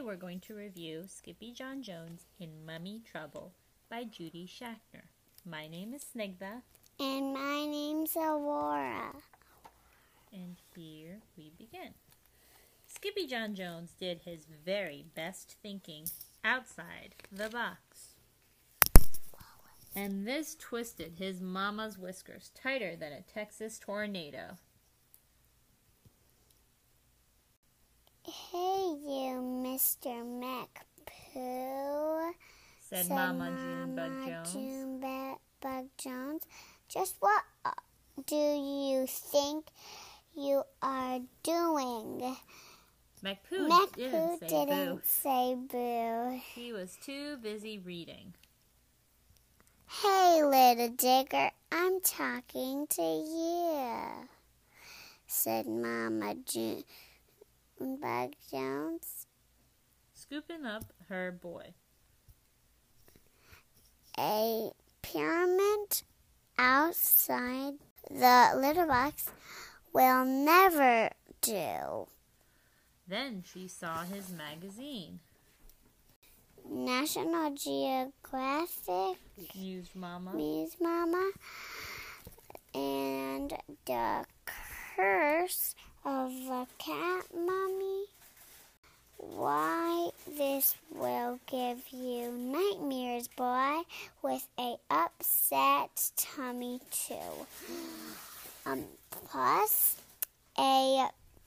we're going to review Skippy John Jones in Mummy Trouble by Judy Schachner. My name is Snigdha. And my name's Aurora. And here we begin. Skippy John Jones did his very best thinking outside the box. And this twisted his mama's whiskers tighter than a Texas tornado. Hey, you, Mr. McPoo, said Mama Junebug Jones. Just what do you think you are doing? McPoo didn't say boo. He was too busy reading. Hey, little digger, I'm talking to you, said Mama Junebug Jones, scooping up her boy. A pyramid outside the litter box will never do. Then she saw his magazine. National Geographic, mused Mama, and the Curse of the Cat Mummy. Why, this will give you nightmares, boy, with a upset tummy too. Plus a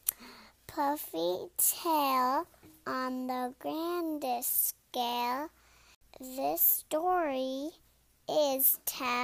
puffy tail on the grandest scale. This story is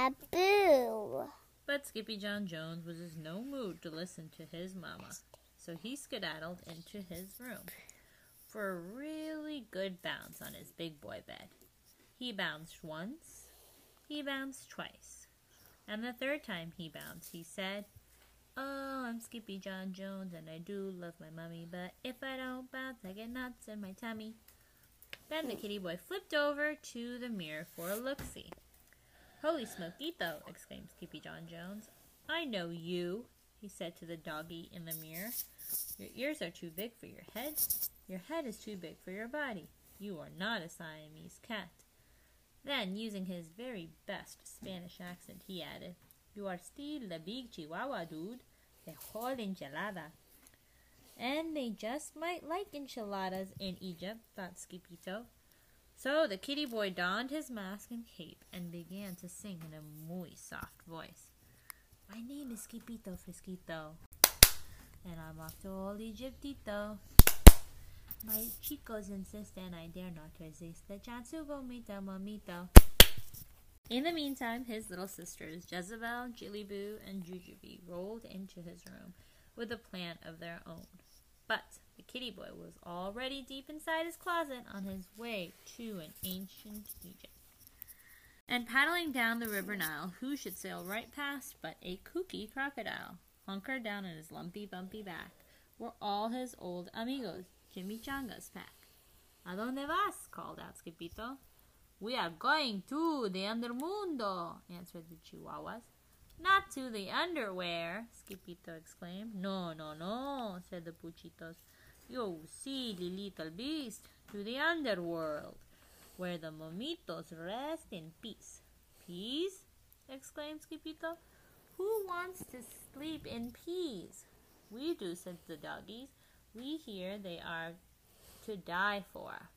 taboo. But Skippy John Jones was in no mood to listen to his mama, so he skedaddled into his room for a really good bounce on his big boy bed. He bounced once, he bounced twice, and the third time he bounced, he said, "Oh, I'm Skippy John Jones, and I do love my mummy, but if I don't bounce, I get nuts in my tummy." Then the kitty boy flipped over to the mirror for a look-see. "Holy smokito!" exclaimed Skippy John Jones. "I know you," he said to the doggy in the mirror. "Your ears are too big for your head. Your head is too big for your body. You are not a Siamese cat." Then, using his very best Spanish accent, he added, "You are still the big Chihuahua dude, the whole enchilada." And they just might like enchiladas in Egypt, thought Skippito. So the kitty boy donned his mask and cape and began to sing in a muy soft voice. "My name is Skippito Frisquito, and I'm off to old Egyptito. My chicos insist and I dare not resist the chance to go meet the mamito." In the meantime, his little sisters, Jezebel, Jillyboo, and Jujubee, rolled into his room with a plan of their own. But the kitty boy was already deep inside his closet on his way to an ancient Egypt. And paddling down the river Nile, who should sail right past but a kooky crocodile? Hunkered down on his lumpy, bumpy back were all his old amigos, Chimichanga's pack. "¿A dónde vas?" called out Skippito. "We are going to the undermundo," answered the Chihuahuas. "Not to the underwear," Skippito exclaimed. "No, no, no," said the Puchitos. "You silly little beast, to the underworld, where the momitos rest in peace." "Peace?" exclaimed Skippito. "Who wants to sleep in peas?" "We do," said the doggies. "We hear they are to die for."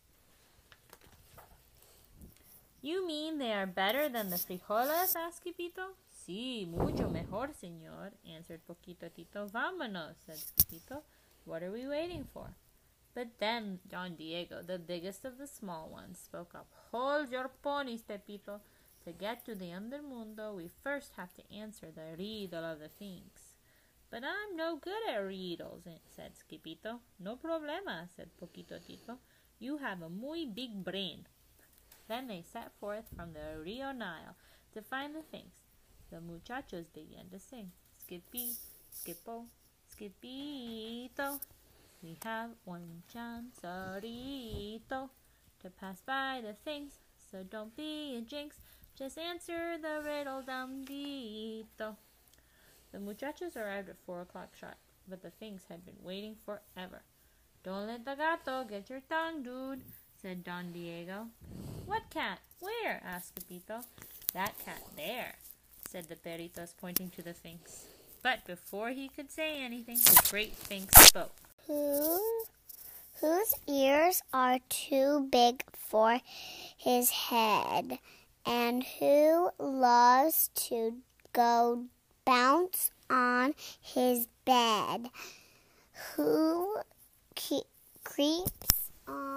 "You mean they are better than the frijoles?" asked Skippito. "Sí, mucho mejor, señor," answered Poquito Tito. "Vámonos," said Skippito. "What are we waiting for?" But then Don Diego, the biggest of the small ones, spoke up. "Hold your ponies, Pepito. To get to the undermundo, we first have to answer the riddle of the Sphinx." "But I'm no good at riddles," said Skippito. "No problema," said Poquito Tito. "You have a muy big brain." Then they set forth from the Rio Nile to find the Sphinx. The muchachos began to sing. "Skippy, Skippo, Skippito, we have one chancerito to pass by the Sphinx, so don't be a jinx, just answer the riddle dum-dito." The muchachos arrived at 4 o'clock sharp, but the Sphinx had been waiting forever. Don't let the gato get your tongue, dude, said Don Diego. What cat? Where? asked Pepito. That cat there, said the Perritos, pointing to the Sphinx. But before he could say anything, the great Sphinx spoke. Whose ears are too big for his head, and who loves to go bounce on his bed, who creeps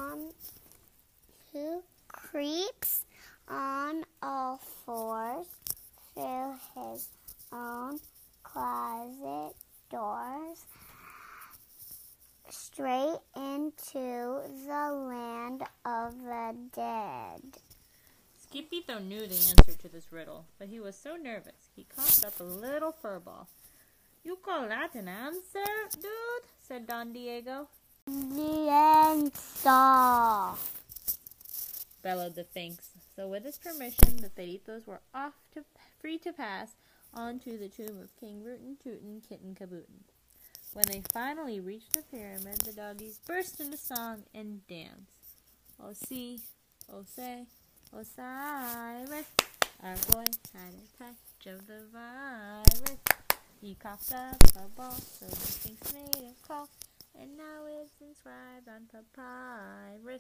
on all fours through his own closet doors, straight into the land of the dead. Skipito knew the answer to this riddle, but he was so nervous he coughed up a little fur ball. You call that an answer, dude? Said Don Diego. The answer, bellowed the Sphinx. So with his permission, the Perritos were free to pass on to the tomb of King Rootin' Tootin' Kitten Kabootin'. When they finally reached the pyramid, the doggies burst into song and dance. Oh, see, oh, say, Osiris, our boy had a touch of the virus. He coughed up a ball, so the Sphinx made a call, and now it's inscribed on papyrus.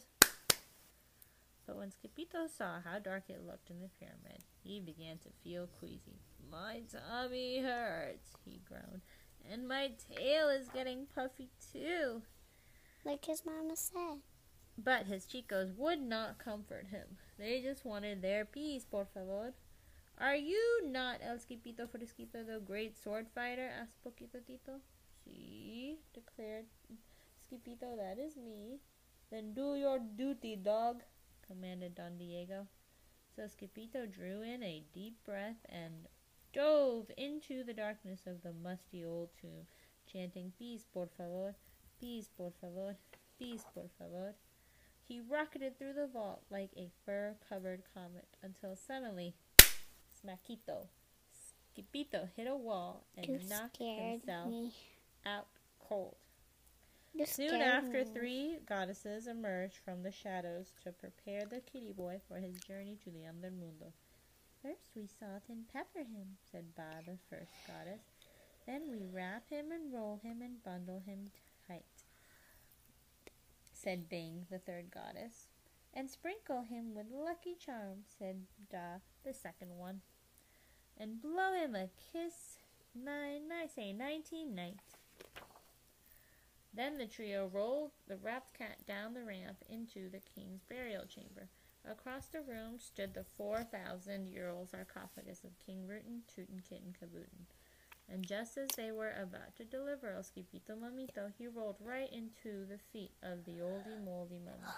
But when Skipito saw how dark it looked in the pyramid, he began to feel queasy. My tummy hurts, he groaned, and my tail is getting puffy too. like his mama said. But his chicos would not comfort him. They just wanted their peace, por favor. Are you not El Skipito Frisquito, the great sword fighter? asked Poquito Tito. Sí, declared Skipito, that is me. Then do your duty, dog, commanded Don Diego. So Skipito drew in a deep breath and dove into the darkness of the musty old tomb, chanting, Peace, por favor, peace, por favor, peace, por favor. He rocketed through the vault like a fur-covered comet until suddenly, smackito, Skipito hit a wall and knocked himself out cold. Soon after, 3 goddesses emerged from the shadows to prepare the kitty boy for his journey to the Undermundo. First we salt and pepper him, said Ba, the first goddess. Then we wrap him and roll him and bundle him tight, said Bing, the third goddess. And sprinkle him with lucky charms, said Da, the second one. And blow him a kiss, 19 nights. Then the trio rolled the wrapped cat down the ramp into the king's burial chamber. Across the room stood the 4,000-year-old sarcophagus of King Rootin' Tootin' Kitten Kabootin'. And just as they were about to deliver El Skipito Mamito, he rolled right into the feet of the oldie-moldy mummy.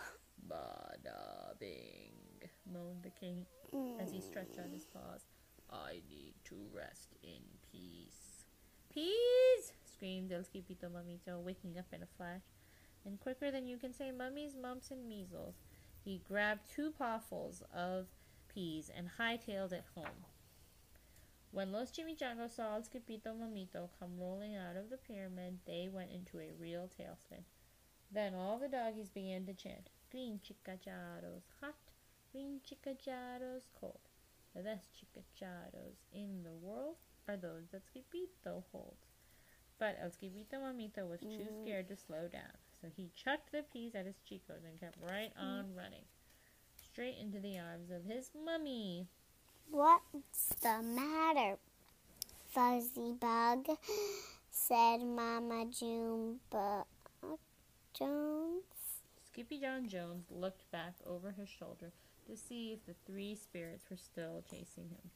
Bada bing, moaned the king as he stretched out his paws. I need to rest in peace. Peace! Screamed El Skipito Mamito, waking up in a flash. And quicker than you can say mummies, mumps, and measles, he grabbed 2 pawfuls of peas and hightailed it home. When Los Chimichangos saw El Skipito Mamito come rolling out of the pyramid, they went into a real tailspin. Then all the doggies began to chant, Green chicacharos hot, green chicacharos cold. The best chicacharos in the world are those that Skipito holds. But El Skipito Mamito was too scared to slow down, so he chucked the peas at his chicos and kept right on running, straight into the arms of his mummy. What's the matter, Fuzzy Bug? Said Mama June Jones. Skippy John Jones looked back over his shoulder to see if the 3 spirits were still chasing him.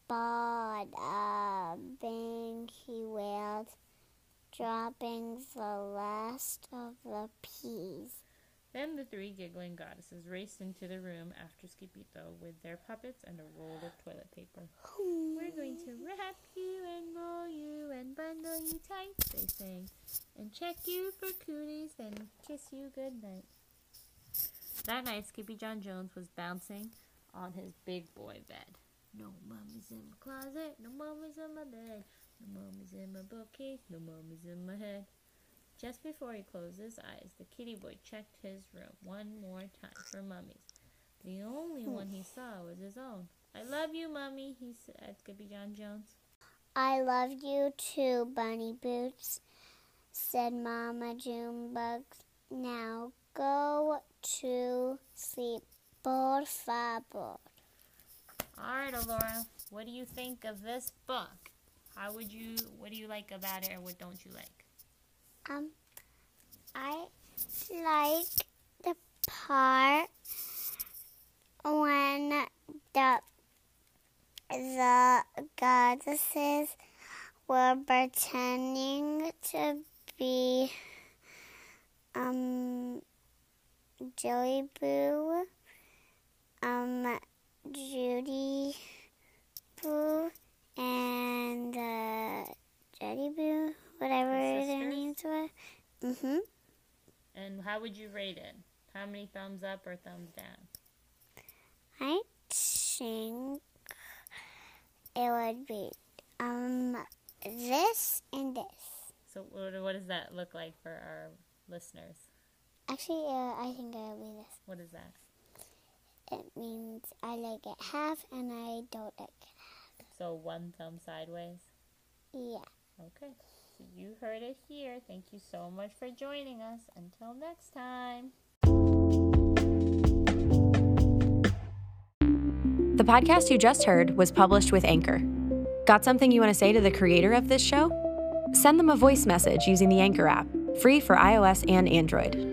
Bada bing, he wailed, dropping the last of the peas. Then the 3 giggling goddesses raced into the room after Skipito with their puppets and a roll of toilet paper. We're going to wrap you and roll you and bundle you tight, they sang, and check you for cooties and kiss you goodnight. That night, Skippy John Jones was bouncing on his big boy bed. No mummies in my closet, no mummies in my bed, no mummies in my bookcase, no mummies in my head. Just before he closed his eyes, the kitty boy checked his room one more time for Mummy's. The only one he saw was his own. "I love you, Mummy," he said, Skippy John Jones. "I love you too, Bunny Boots," said Mama Junebug. "Now go to sleep, por favor." All right, Elora, what do you think of this book? What do you like about it, or what don't you like? I like the part when the goddesses were pretending to be Jelly Boo, Judy Boo, and Jetty Boo, whatever their names were. And how would you rate it? How many thumbs up or thumbs down? I think it would be this and this. So what does that look like for our listeners? Actually, I think it will be this. What is that? It means I like it half and I don't like it half. So one thumb sideways? Yeah. Okay. So you heard it here. Thank you so much for joining us. Until next time. The podcast you just heard was published with Anchor. Got something you want to say to the creator of this show? Send them a voice message using the Anchor app, free for iOS and Android.